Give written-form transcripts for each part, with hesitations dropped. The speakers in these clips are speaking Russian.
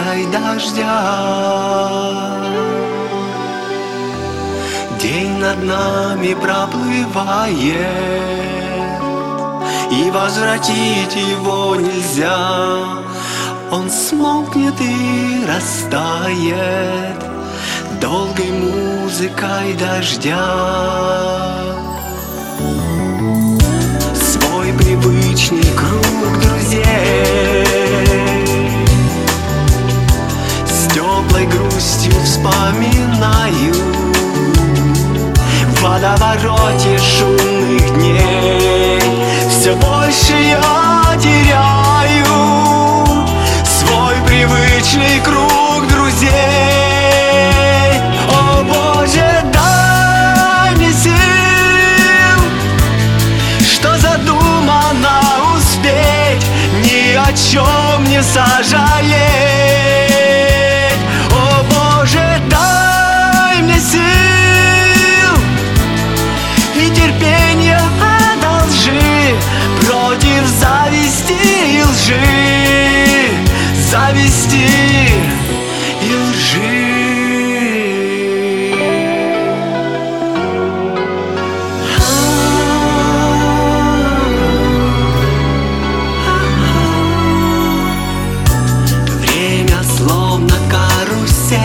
музыкой дождя. День над нами проплывает, и возвратить его нельзя. Он смолкнет и растает долгой музыкой дождя. Свой привычный круг друзей с теплой грустью вспоминаю. В водовороте шумных дней все больше я теряю свой привычный круг друзей. О Боже, дай мне сил, что задумано успеть, ни о чем не сожалеть. О Боже, дай мне сил и терпение одолжи против зависти и лжи, зависти и лжи. Время словно карусель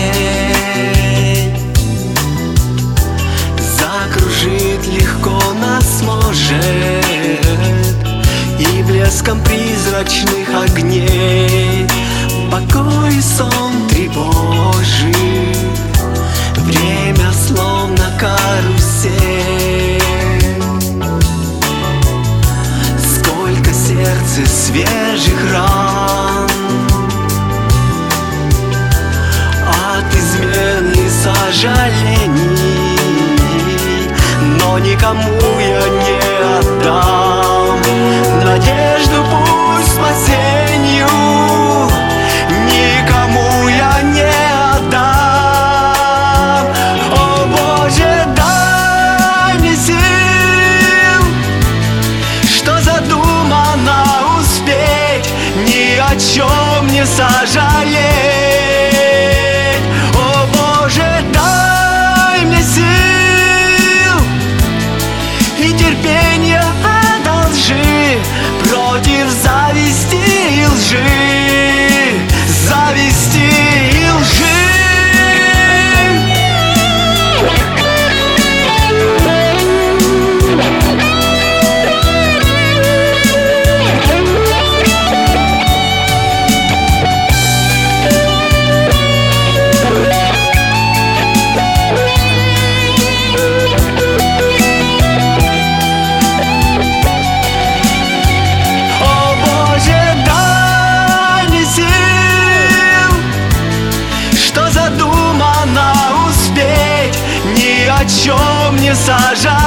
закружит, легко нас может, и блеском призрачных огней покой и сон тревожит. Время словно карусель, сколько сердце свежих ран от измен и сожалений, но никому я не отдам надежду, пусть спасению. Никому я не отдам. О Боже, дай мне сил, что задумано успеть, ни о чем не сожалеть. О Боже, дай мне сил и терпение одолжи против зависти и лжи, зависти и лжи. Задумано успеть, ни о чем не сажать.